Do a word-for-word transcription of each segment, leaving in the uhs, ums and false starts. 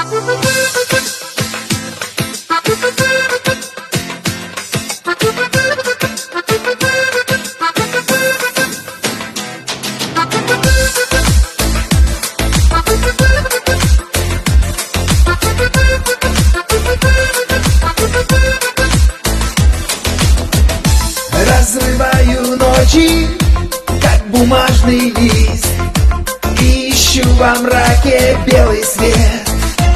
Разрываю ночи, как бумажный лист, и ищу во мраке белый свет.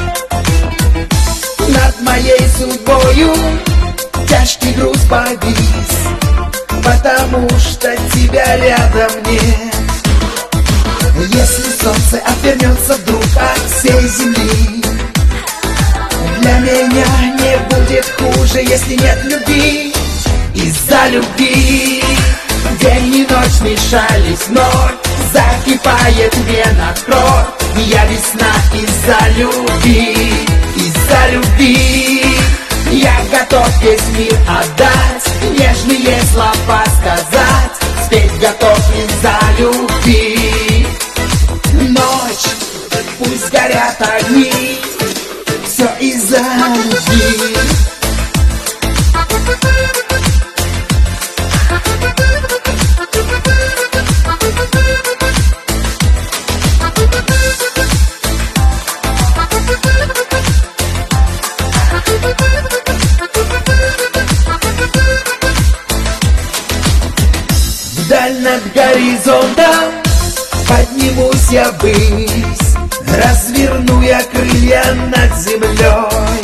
Над моей судьбою тяжкий груз повис, потому что тебя рядом нет. Если солнце отвернется вдруг от всей земли, для меня не будет хуже, если нет любви. Из-за любви день и ночь смешались вновь, закипает вена кровь. Я весна из-за любви, из-за любви. Я готов весь мир отдать, нежные слова сказать, спеть готов из-за любви. Ночь, пусть горят огни, все из-за любви. Вдаль над горизонтом поднимусь я ввысь, разверну я крылья над землей.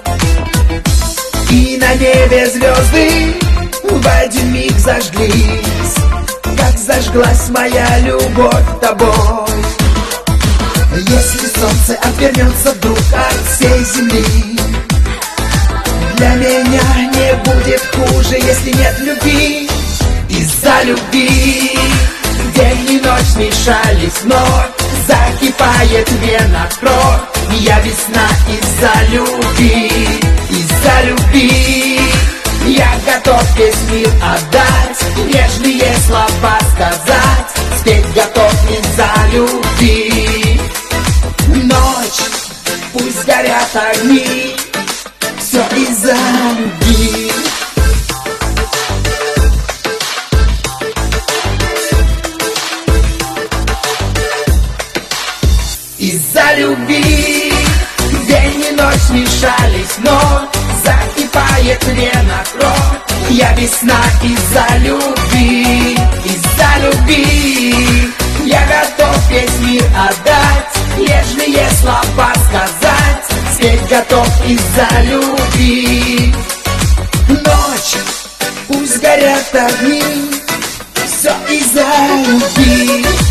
И на небе звезды в один миг зажглись, как зажглась моя любовь тобой. Если солнце отвернется вдруг от всей земли, для меня не будет хуже, если нет любви. Из-за любви день и ночь смешались вновь, закипает вена кровь. Я весна из-за любви, из-за любви. Я готов весь мир отдать, нежные слова сказать, спеть готов из-за любви. Ночь, пусть горят огни, все из-за любви. Из-за любви день и ночь смешались вновь, закипает вена кровь. Я весна из-за любви, из-за любви. Я готов весь мир отдать, нежные слова сказать, спеть готов из-за любви. Ночь, пусть горят огни, все из-за любви.